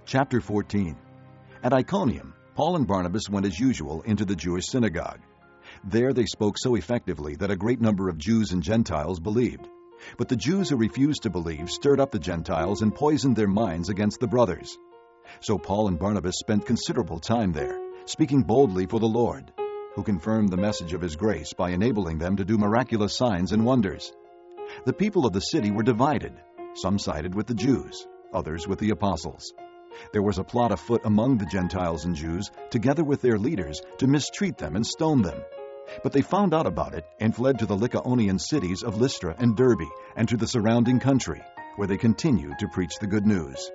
Chapter 14. At Iconium, Paul and Barnabas went as usual into the Jewish synagogue. There they spoke so effectively that a great number of Jews and Gentiles believed. But the Jews who refused to believe stirred up the Gentiles and poisoned their minds against the brothers. So Paul and Barnabas spent considerable time there, speaking boldly for the Lord, who confirmed the message of his grace by enabling them to do miraculous signs and wonders. The people of the city were divided. Some sided with the Jews, others with the apostles. There was a plot afoot among the Gentiles and Jews, together with their leaders, to mistreat them and stone them. But they found out about it and fled to the Lycaonian cities of Lystra and Derbe and to the surrounding country, where they continued to preach the good news.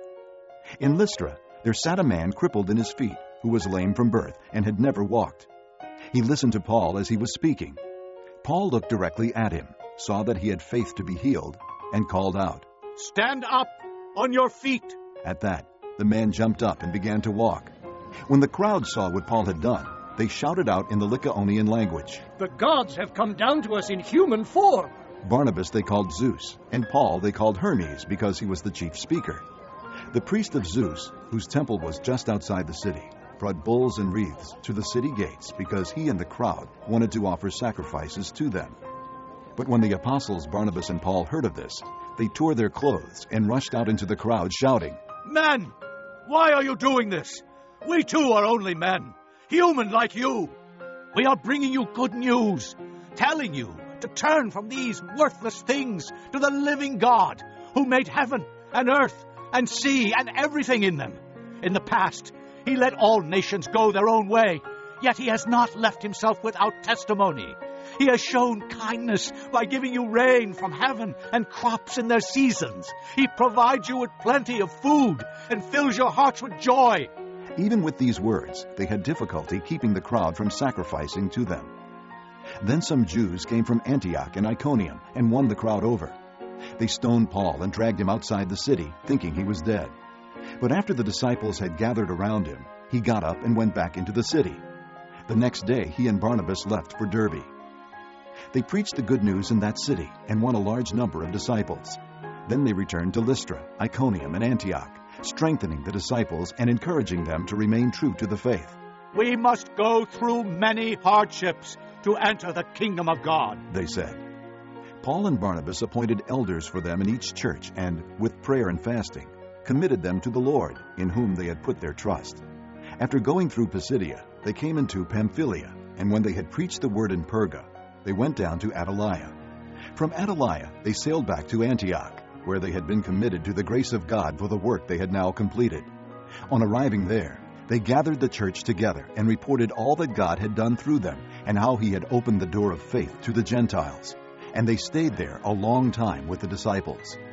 In Lystra, there sat a man crippled in his feet, who was lame from birth and had never walked. He listened to Paul as he was speaking. Paul looked directly at him, saw that he had faith to be healed, and called out, "Stand up on your feet!" At that, the man jumped up and began to walk. When the crowd saw what Paul had done, they shouted out in the Lycaonian language, "The gods have come down to us in human form!" Barnabas they called Zeus, and Paul they called Hermes because he was the chief speaker. The priest of Zeus, whose temple was just outside the city, brought bulls and wreaths to the city gates because he and the crowd wanted to offer sacrifices to them. But when the apostles Barnabas and Paul heard of this, they tore their clothes and rushed out into the crowd shouting, "Men, why are you doing this? We too are only men, human like you. We are bringing you good news, telling you to turn from these worthless things to the living God who made heaven and earth and sea and everything in them. In the past, he let all nations go their own way, yet he has not left himself without testimony. He has shown kindness by giving you rain from heaven and crops in their seasons. He provides you with plenty of food and fills your hearts with joy." Even with these words, they had difficulty keeping the crowd from sacrificing to them. Then some Jews came from Antioch and Iconium and won the crowd over. They stoned Paul and dragged him outside the city, thinking he was dead. But after the disciples had gathered around him, he got up and went back into the city. The next day he and Barnabas left for Derbe. They preached the good news in that city and won a large number of disciples. Then they returned to Lystra, Iconium, and Antioch, strengthening the disciples and encouraging them to remain true to the faith. "We must go through many hardships to enter the kingdom of God," they said. Paul and Barnabas appointed elders for them in each church and, with prayer and fasting, committed them to the Lord, in whom they had put their trust. After going through Pisidia, they came into Pamphylia, and when they had preached the word in Perga, they went down to Attalia. From Attalia, they sailed back to Antioch, where they had been committed to the grace of God for the work they had now completed. On arriving there, they gathered the church together and reported all that God had done through them and how he had opened the door of faith to the Gentiles. And they stayed there a long time with the disciples.